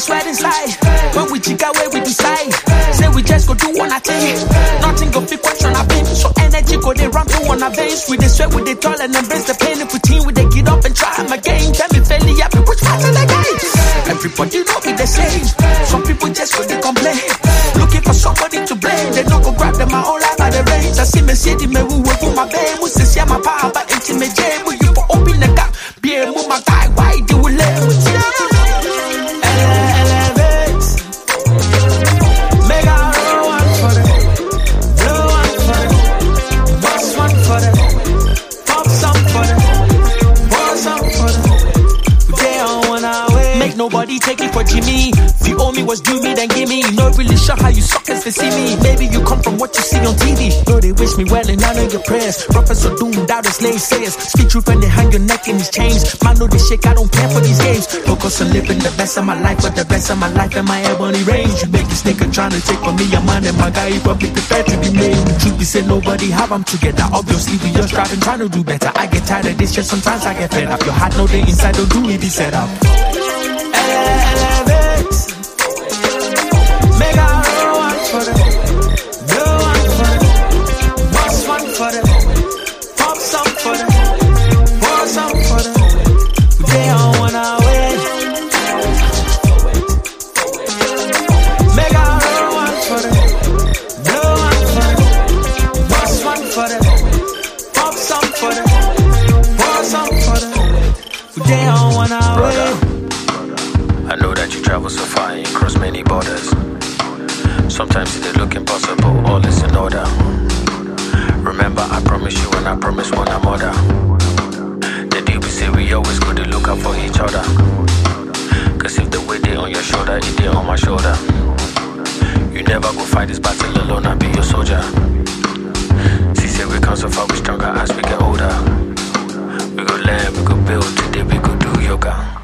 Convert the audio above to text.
slide and slide. When we jig away, we decide. Say we just go do one thing. Nothing go fit question our pain. So energy go they run through on our veins. We they sweat with the toil and embrace the pain. If we team, we they get up and try them again. Tell me fairly happy, which part of the game? Everybody know me the same. Some people just go they complain. Looking for somebody to blame. They don't go grab them my whole life by the reins. I see me city, me who will do my best. We say my power, but it's in me jam. We you for open the gap. Be a move my guy, why do we live with you? Elevate. Make a roll one for them. Blow one for them. Bust one for them. Pop some for them. Pour some for them. They on one away. Make nobody take it for Jimmy. If you owe me what's due me, then give me. Not really sure how you suckers to see me. Maybe you come from what you see on TV. No, they wish me well and I know your prayers. Prophets are doomed out as naysayers. Speak truth when they hang your neck in these chains. Man, know this shit, I don't care for these games. Focus on living the best of my life, but the best of my life in my ebony range. You make this nigga trying to take from me a man and my guy, he probably prepared to be made. The truth is, nobody have them together. Obviously, we just striving, trying to do better. I get tired of this shit, sometimes I get fed up. Your heart know the inside, don't do it, be set up. Elevate. Make a roll one for them. Blow one for them. Bust one for them. Pop some for them. Pour some for them. They on one away. Make a roll one for them. Blow one for them. Bust one for them. Pop some for them. Pour some for them. They on one away. I know that you travel so far and you cross many borders. Sometimes it look impossible, all is in order. Remember, I promise you and I promise one another. The deal we say we always go to look out for each other. Cause if the weight they on your shoulder, it they on my shoulder. You never go fight this battle alone, I'll be your soldier. She said we come so far, we stronger as we get older. We go learn, we go build, today we go do yoga.